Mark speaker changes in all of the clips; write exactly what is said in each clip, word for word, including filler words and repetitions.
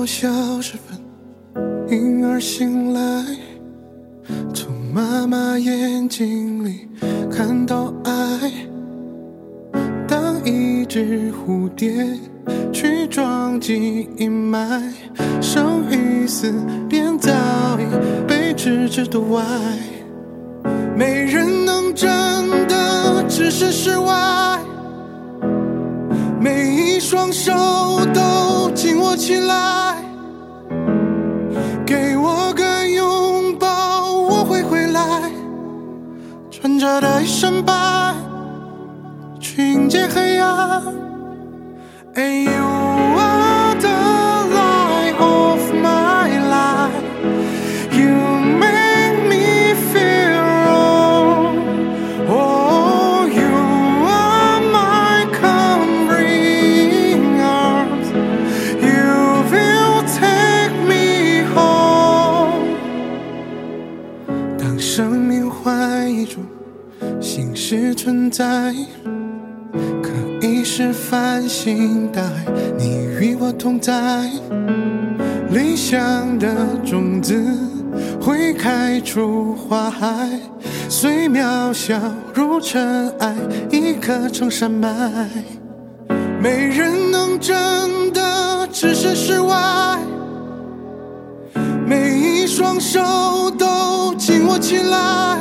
Speaker 1: 破晓时分，婴儿醒来，从妈妈眼睛里看到爱。当一只蝴蝶去撞击阴霾，生与死连早已被置之度外。没人能真的置身事外，每一双手都紧握起来，给我个拥抱，我会回来。穿着的一身白，去迎接黑暗。And you are the light of my life. You make me feel wrong. Oh, you are my covering arms. You will take me home. 当生命换一种形式存在，可以是繁星大海，你与我同在。理想的种子会开出花海，虽渺小如尘埃，一颗成山脉。没人能真的置身事外，每一双手都紧握起来，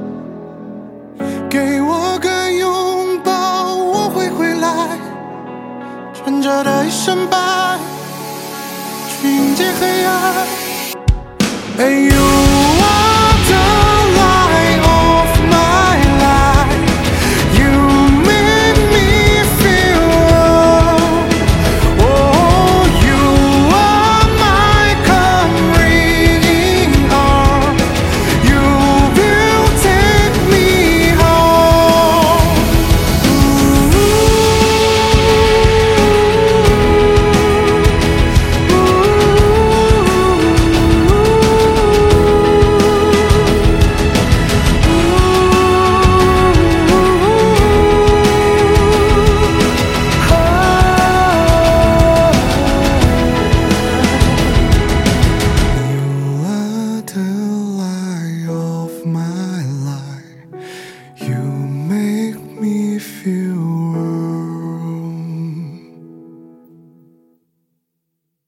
Speaker 1: 给我个拥抱，我会回来。穿着的一身白，去迎接黑暗。哎呦